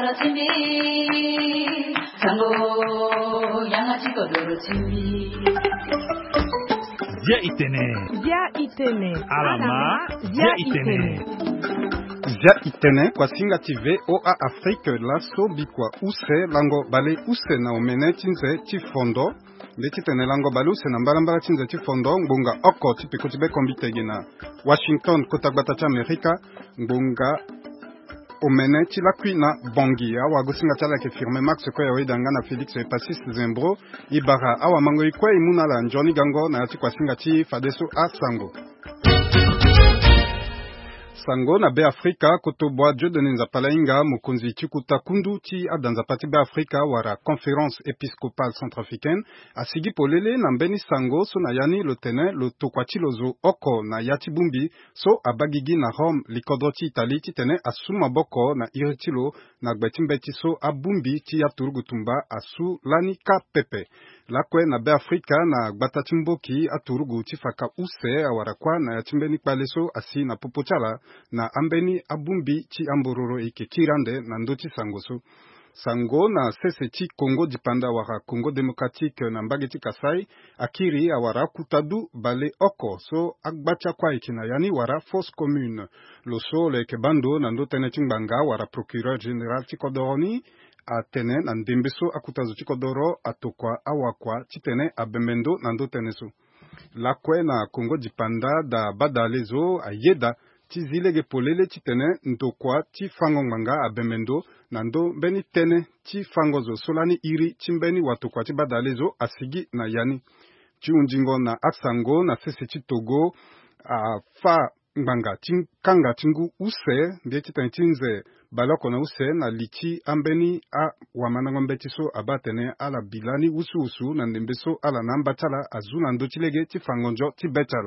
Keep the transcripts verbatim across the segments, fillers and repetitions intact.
chimbi sango yanga chiko doro chimbi Zia itene Zia itene Alama Zia itene Zia itene kwa singa tive o a Afrique laso bikwa use lango bale use na omene chinze chifondo Beti tene lango balu se na mbalambala chinze chifondo ngbunga oko tipiko tibe kombitege na Washington kota gbatacha Amerika ngbunga omene chilakwi na bongi awa gosinga tala ke firme Max kwa yawe danga na Felix e Pasis Zembro ibara awa mango ikwa imuna la njoni gango na yati kwa singa chi fadeso a sango Sango na be Afrika kotobwa Jodene Nzapalainga mukunzi chikuta kundu ti adanza pati be Afrika wara conférence épiscopale centrafricaine asigi polele na mbeni sango so na yani lotene lo tokwati lozo oko na yati bumbi so abagigi na Rome likodroti Italie ti tene asuma boko na iritilo na gbetimbeti so abumbi ti aturugutumba asu lani ka pepe lakwe na be Afrika na gbatatimboki aturugu tifaka use awarakwa na yatimbeni kpaleso asi na popochala na ambeni abumbi chi ambororo ike kirande na ndoti sangoso. Sango na sese chi Congo dipanda wara Congo Democratique na mbageti Kasai akiri awara kutadu bale oko so agbacha kwa ikina yani wara fosse commune. Loso le kebando na ndotene chimbanga wara procureur général Tikodoroni atene na ndembeso akutazo Tikodoro atokwa awakwa chitene abemendo na ndoteneso. Lakwe na Congo dipanda da badalezo ayeda Tizilege polele chitene ntokwa ti fango manga abemendo nando beni tene ti fangozo solani iri chimbeni watokwa ti badalezo asigi na yani ti unjingo na asango na sese ti Togo a fa mbanga kanga tingu use mbie chitene tinze baloko na use na lichi ambeni a wamanango mbeti so abatene ala bilani usu usu na ndembeso ala namba chala azuna ndo chilege ti fangonjo ti betala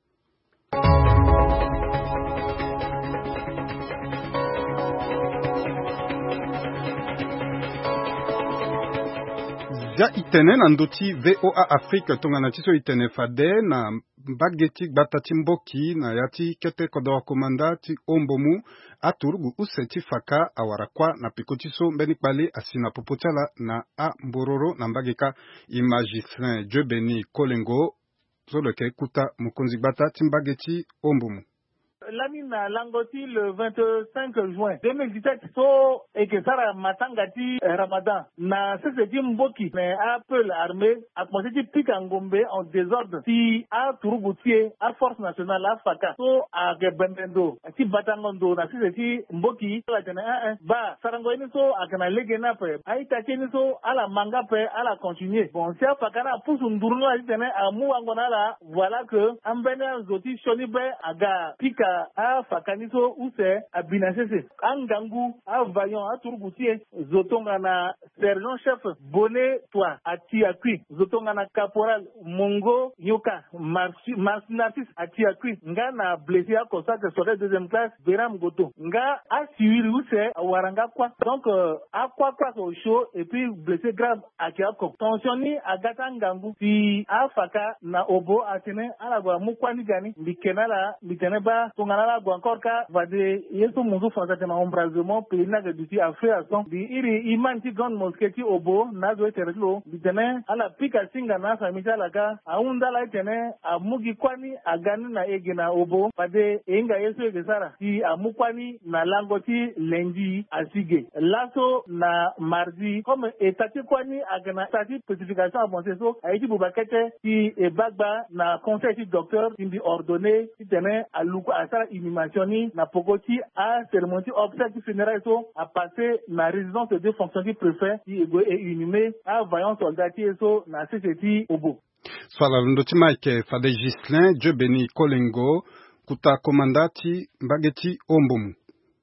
Zia itene na ndoti V O A Afrique tongana tiso itene fade na bageti batati mboki na yati kete kodoro komanda ti ombomu aturugu use ti faka awarakwa na pikotiso mbeni kpale asina popochala na a mbororo na mbageka Imagislin Dieu Kolengo zoloke kuta mukonzi bata ti mbageti ombomu. Lamina Langoti le vingt-cinq juin deux mille dix-sept so ekesara matangati Ramadan na seseti mboki mais appel armée a commencé pika ngombe en désordre si a turubutie a force nationale a faka so a gebendo si batangondo na seseti mboki la tena un ba sarangoini so akana legena pe aita cheni so ala manga pe ala continuer bon si a faka na pusu ndurno a tena amu angona la voilà que ambena zoti shonibe aga pika a fakaniso use a binasese angangu a vaillant a turgutie zotonga na sergent chef Bonnet toi a tiakui zotonga na caporal Mongo Yoka Marci Narcis a tiakui nga na blessé a kosa que serait deuxième classe Beram Goto nga a suivi use a waranga kwa donc euh, a kwa kwa au chaud et puis blessé grave a tiako tensioni a gata ngangu si a faka na obo atene ala gwa mukwani gani likenala liteneba ngana gwa encore ka vade yeso mungu fonza tema ombrasement pelina de duti a fait à son di iri imanti gon mosketi obo na zo terlo bitene ala pika singa na famisa laga aunda la tene amugi kwani agani na egena obo vade enga yeso egesara ti amukwani na langoti lendi asige laso na mardi comme etati kwani agana tati spécification avancée so aiti bubakete ti ebagba na conseil ti docteur indi ordonné ti tene aluko asara inhumationi na pokoti a cérémonie obsèque funéraire so a passé na résidence de fonction du préfet ti ego e inhumé a vaillant soldat ti so na C C T obo. Swala ndoti Mike Fade Gislin Dieu béni Kolengo kuta komandati mbageti ombomu.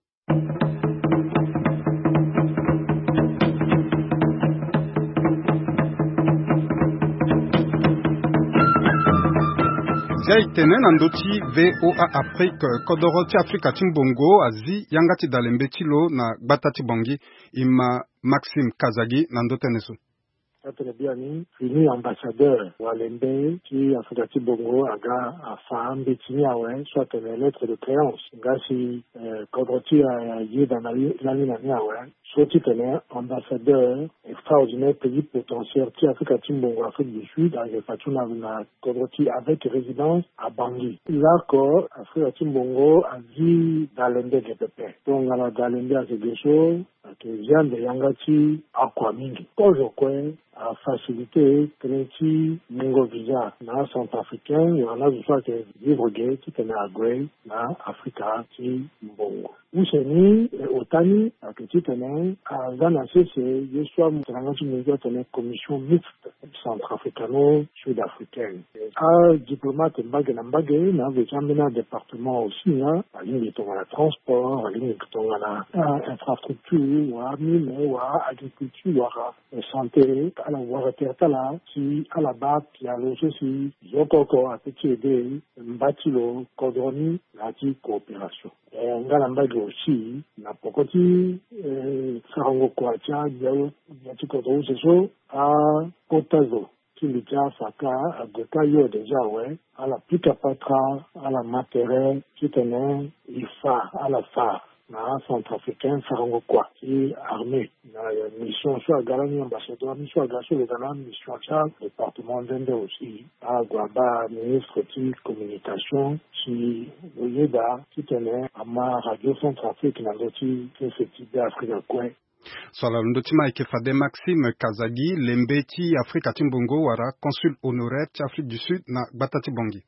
Zia itene na ndoti V O A Afrique kodoroti Afrika timbongo azi yangati dalembe tilo na gbatati bongi ima Maxime Kazagi na ndoteneso. Atrebiani, fini ambassadeur Walembe, qui a fait Bongo, Aga, a Faham, Betiniawe, soit une lettre de créance. Gasi, Kodroti a yé dans la ligne soit tu connais ambassadeur extraordinaire pays potentiel qui a fait Bongo, Afrique du Sud, avec Fatuna Kodroti avec résidence à Bangui. L'accord, Afrique Bongo a dit Dalembe Gepepe. Donc, on a Dalembe à ces deux choses, qui vient de Yangati, Aquamingi. Aujourd'hui, a facilité Trinity Mungo Visa na centrafricain et on a vu ça que vivre gay qui tenait à Grey na Africa qui Mbongo. Où c'est ni Otani à que tu tenais à Ghana c'est je sois mon tu me tenais commission mixte centrafricano-sud-africaine. À diplomate mbage na mbage na vechamena département aussi na à ligne de la transport à ligne de la infrastructure ou à mine ou à agriculture ou à santé à la Waratala qui à la base qui a logé si Yokoko a petit aidé Mbatilo Kodroni la coopération. Et on a l'ambag aussi na pokoti Sarango Kwacha Yati Kodro Seso à Potazo qui l'était Faka à Gokayo déjà ouais à la Pikapatra à la Matéré qui tenait Ifa à la phare. Na centrafricain Sarango quoi qui armée na mission soit galani ambassadeur mission gasso les galans mission charge département d'Inde aussi à Guaba ministre de communication qui Oyeda qui tenait à ma radio centrafrique na loti que ce type d'Afrique quoi. Swala ndotima ikefade Maxime Kazagi Lembeti Afrika Timbongo wara consul honoraire Afrique du Sud na Batati Bongi.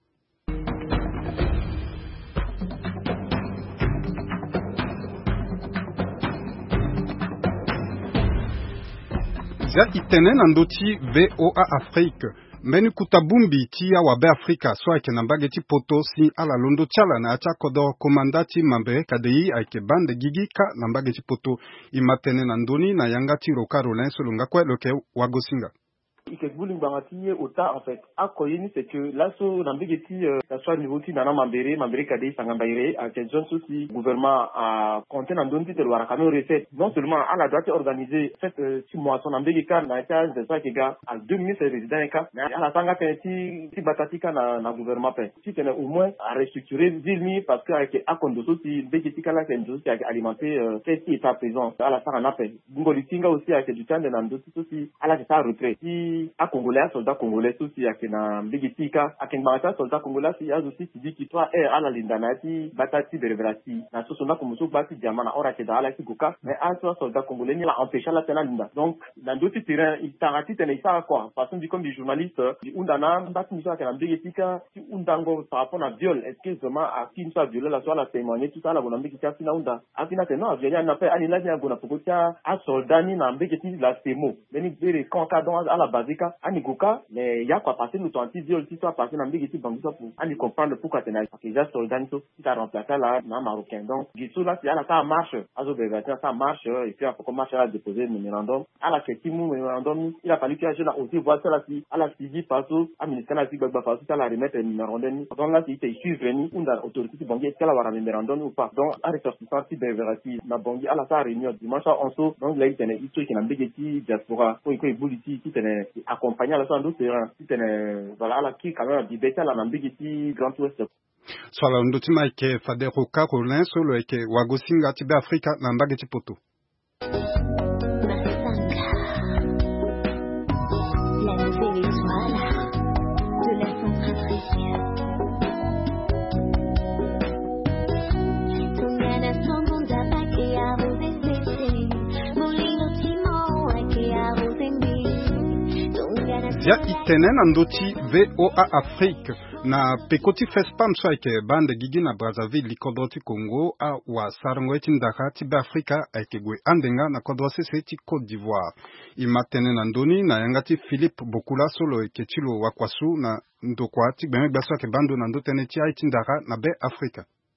Zia itene nandoti V O A Afrique. Menu kutabumbi tia wabe Afrika so ake nambageti poto si ala londo tiala na acha kodo komandati mambe kadei ake bande gigi ka nambageti poto imatene nandoni na yangati roka rolin solunga kwe loke wagosinga. Ikegbuling bangati ota en fait akoyeni c'est que là so nambegeti ça soit niveau ti nana mambere mambere kadei sangambaire à quel zone souci gouvernement a compté dans donti de loira kano recette non seulement à la droite organiser cette si moisson nambegeka na ta de ça kega à deux ministres résidents ka à la tanga ti ti batatika na na gouvernement pe si tene au moins à restructurer vilni parce que avec akondo souci begeti kala kenzo qui a alimenté qu'est-ce qui est à présent à la tanga na pe ngolitinga aussi avec du temps de nandoti souci à la ta retrait à Congolais, soldat congolais aussi à Kena Mbegitika, à Kenbarata, soldat congolais, il y a aussi qui dit qu'il doit être à la Lindanati, Batati, Berevrati, na Sosona Komuso, Bati, Diamana, Orakeda, à la Kikuka, mais à toi, soldat congolais, il a empêché la Tena Linda. Donc, dans d'autres terrains, il t'a raté, il n'y a quoi. Façon du comme des journalistes, du Undana, Bati, Moussa, Kena Mbegitika, si Undango, par rapport à viol, est-ce que vraiment à qui nous a violé la soirée, la témoigner, tout ça, la Bonambegitika, Fina Unda. À Fina, non, je viens d'appeler, Anila, Gona Pokotia, à Soldani, Nambegiti, la Semo. Meni, Bere, Kankadon, à la Bazika, Anikoka, mais il y a quoi passer, nous t'en dit, viol, si toi, passer, Nambegiti, Bangousa, pour, Ani comprendre pourquoi t'es là. Parce que déjà, Soldani, qui t'a remplacé là, non, Marocain. Donc, Gissou, là, c'est là, ça marche, à Zobégatia, ça marche, et puis, après, comment ça a déposé le mémorandum. À la Kétimou, mémorandum, il a fallu qu'il y ait là, aussi, voir ça là, si, à la Sidi, Passo, à ministère, là, si, Bagba, Passo, ça la remettre le mémorandum. Donc là, si, il suit, venu, ou dans l'autorité de Bangui, est-ce qu'elle va avoir un mémorandum ou pas? Donc, à ressortissant, si, Beverati, na Bangui, à la sa réunion, dimanche, on saut, donc là, il tenait, il qui n'a mbégeti, diaspora, pour qu'il bouliti, qui tenait, accompagné à la fin d'autres terrains, qui tenait, voilà, à la qui, quand même, dit, à la mbégeti, Grand Ouest. Swala ndotima ike Fadero Carolin, solo ike Wagosinga, Tibe Afrika, na mbageti poto. Zia itenen andoti V O A Afrique na pekoti fespam so eke bande gigi na Brazzaville likodoti Congo a wa sarango eti ndaka Tibe Afrika eke gwe andenga na kodwase seti Côte d'Ivoire. Imatenen andoni na yangati Philippe Bokula solo eke chilo wakwasu na ndokwa Tibe Mekbaso eke bando na ndotene tia eti ndaka na be Afrika.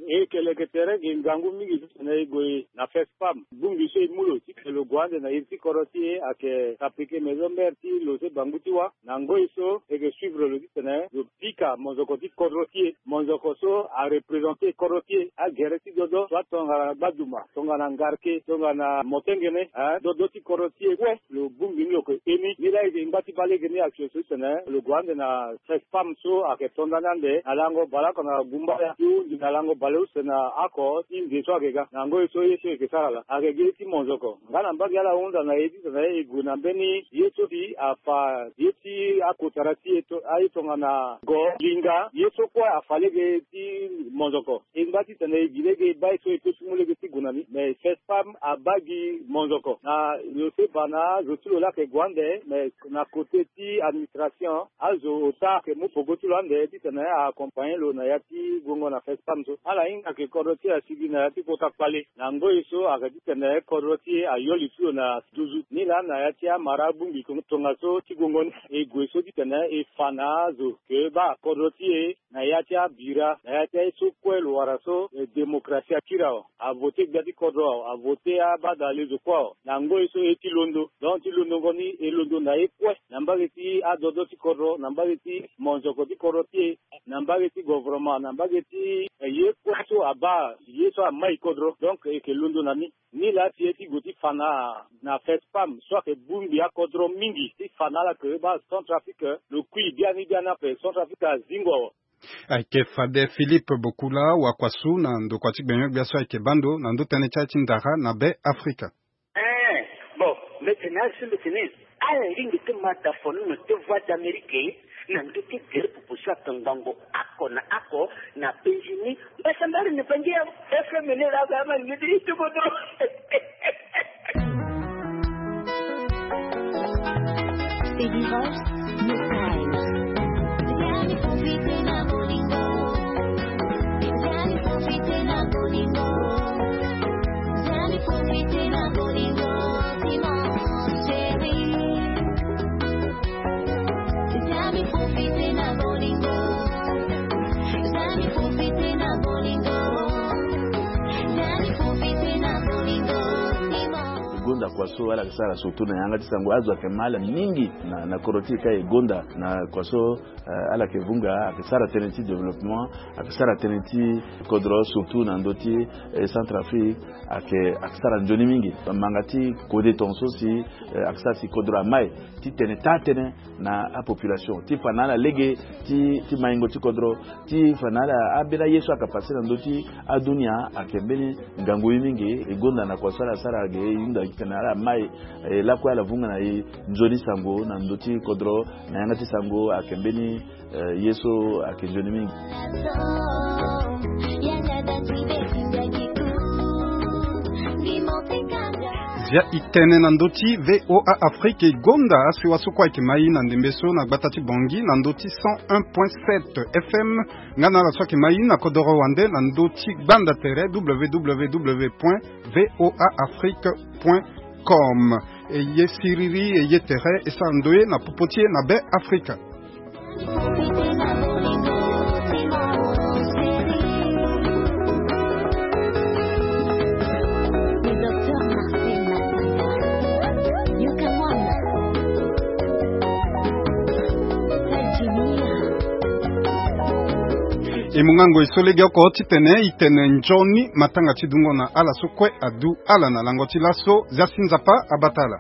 e kele ketere ngangu mingi na igwe na fespam bungi se mulo ti kelo gwande na irti koroti ake kapike mezomberti lo se bangutiwa na ngoiso e ke suivre le ditene le pika monzokoti koroti monzokoso a représenter koroti a gereti dodo soit tonga baduma tonga na ngarke tonga na motengene a dodo ti koroti we le bungi lo ko emi ni la ide ngati bale gene action so tene le gwande na fespam so ake tonda nande alango bala kana gumba ya tu ni alango balu sena ako ti ngeso agega na ngoiso yese ke sala ake geti monzoko ngana mbagi ala onda na edi na iguna beni yeso di afa yeti akotarati eto aitonga na go linga yeso kwa afalege ti monzoko ingati tene gilege baiso eto sumulege ti gunani me fespam abagi monzoko na yose bana zotulo la ke gwande me na côté ti administration azo ota ke mu pogotulo ande ti tene a accompagner lo na yati gongo na fespam so ala inga ke koroti asigi na yati pota pale na ngoiso akati tene koroti ayoli tulo na duzu ni la na yati marabu ngi tonga so ti gongo e gweso ti tene e fanazo ke ba koroti e na yati bira na yati so kwelo waraso e demokrasia kirao a voter gadi kodro a voter a badale zo kwa na ngoiso e ti londo don ti londo ngoni e londo na e kwe na mbagi ti adodo ti kodro na mbagi ti monzoko ti koroti na mbagi ti gouvernement na mbagi ti ye kwaso aba ye so mai kodro donc e ke londo na ni ni la ti eti goti fana na fespam so ke bumbi a kodro mingi ti fana la ke ba Centrafrique le kui bien ni bien après Centrafrique zingo Aike Fade Philippe Bokula wa kwasu na ndo kwatik benyo biaso aike bando na ndo tene chachi ndara na be Afrika. Eh, bon, maintenant je me tenais à la ligne de mataphone de voix d'Amérique na ndo te kere pupusa tangango ako na ako na penjini basa mbali ne pangia efe menera kama ngidi tu bodo. C'est divorce, no times. Yani profite na bolingo. Yani profite na bolingo. Yani profite na bolingo. Dimanche chérie. Yani profite na bolingo. Yani profite na bolingo. Yani profite na bolingo. Gonda kwaso wala kisara sotuna yanga tisango azo akemala mingi na na koroti kai gonda na kwaso uh, ala kevunga akisara teneti development akisara teneti kodro sotuna ndoti eh, Centrafrique ake akisara njoni mingi mangati kode tonso si eh, akisara si kodro mai ti tene tatene na a population ti fanala lege ti ti maingo ti kodro ti fanala abela yesu akapasira ndoti adunia akembeni ngangu mingi e gonda na kwasara sara ge inda kanara mai eh, la kwa la vunga na i njoni sango na ndoti kodro na yanga ti sango akembeni eh, yeso akenjoni mingi Zia itene na ndoti V O A Afrique Gonda aswi wasukwa ikimai na ndembeso na batati bongi na ndoti cent un point sept F M ngana la swaki mai na kodoro wande na ndoti banda tere w w w point v o a afrique point com e ye siriri e ye tere e sa ndoye na popotie na be Afrika. E mungango isolege oko titene itene njoni matanga tidungo na ala sokwe adu ala na langoti laso zasinzapa abatala.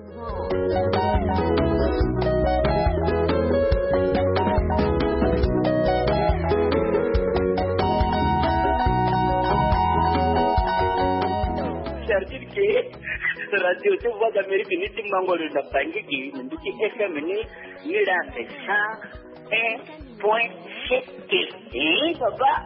Radio te voix d'Amérique ni timango le napangiki nduki F M ni ni la pesa un point sept. Eh papa.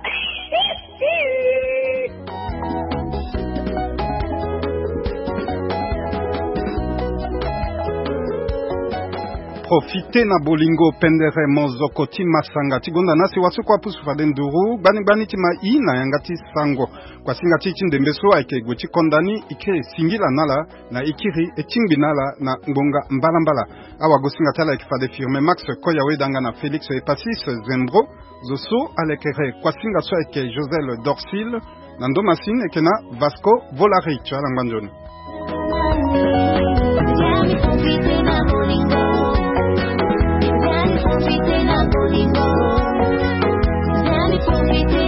profite na bolingo pendere mozoko ti masanga tigonda nasi wasu kwa pusu faden duru bani bani ti ma i na yangati sango kwa singa ti ndembeso ake gweti kondani ike singila nala na ikiri etingbi nala na ngonga mbala mbala awa gosinga tala ikifade firme Max Koya wedanga na Felix Epasis Zembro zoso alekere kwa singa so ake Josel Dorsil nando masine ekena Vasco Volari chala ngbanjoni Let me